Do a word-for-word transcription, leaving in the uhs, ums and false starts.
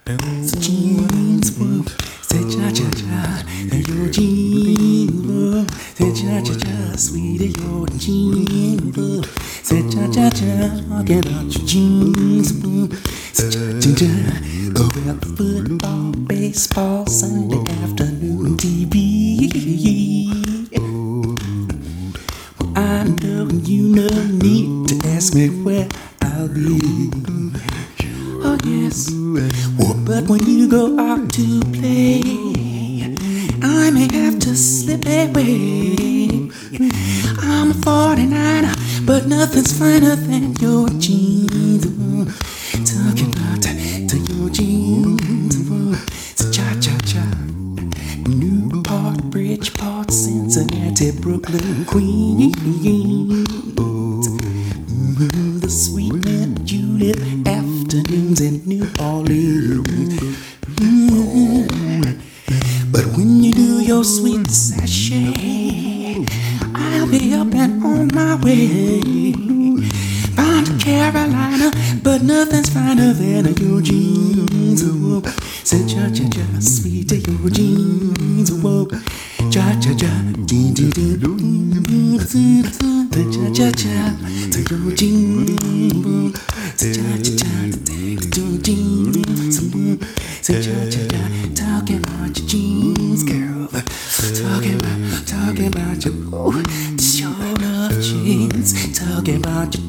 So jeans, woo, say cha cha cha, and your jeans, woo, say cha cha cha, sweet your jeans, woo, say cha cha cha, talking about your jeans, woo, say cha cha cha, about football, baseball, Sunday afternoon T V. I know you no need to ask me where I'll be. Oh yes, well, but when you go out to play, I may have to slip away. I'm a forty-niner, but nothing's finer than your jeans. Talking about to your jeans. So cha-cha-cha, Newport, Bridgeport, Cincinnati, Brooklyn, Queens. The sweet mint julep afternoons in New Orleans. Mm-hmm. But when you do your sweet sachet, I'll be up and on my way. Bound to Carolina, but nothing's finer than your jeans. Whoa. Say cha cha cha, sweet to your jeans. Whoa. Cha cha cha, dee dee dee dee. Cha cha cha, to your jeans. Say cha cha cha, to your jeans. Say cha cha cha, talking about your jeans, girl. Talking about, talking about your, oh, show love jeans. Talking about your